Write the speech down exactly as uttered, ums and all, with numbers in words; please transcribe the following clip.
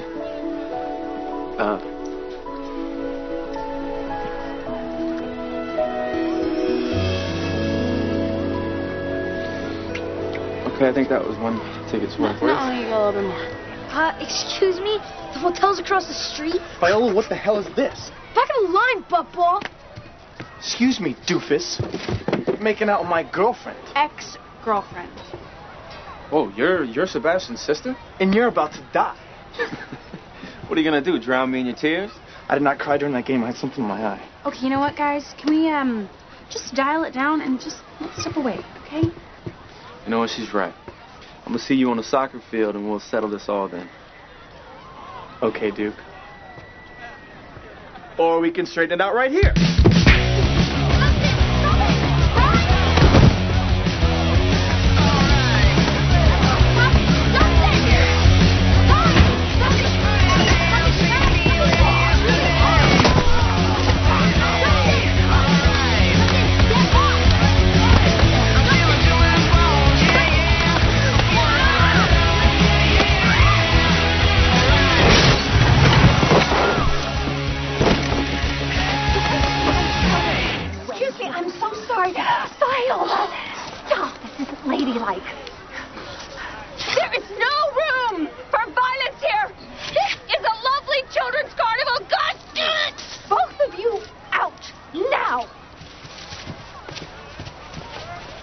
uh... Okay, I think that was one ticket's worth. No, no, you got a little bit more. Uh, excuse me? The hotel's across the street? Viola, what the hell is this? Back in the line, buttball. Excuse me, doofus. Making out with my girlfriend. Ex-girlfriend. Oh, you're you're Sebastian's sister? And you're about to die. What are you gonna do, drown me in your tears? I did not cry during that game. I had something in my eye. Okay, you know what, guys? Can we, um, just dial it down and just let's step away, okay? You know what, she's right. I'm gonna see you on the soccer field and we'll settle this all then. Okay, Duke. Or we can straighten it out right here. I'm so sorry. Viola, stop. This isn't ladylike.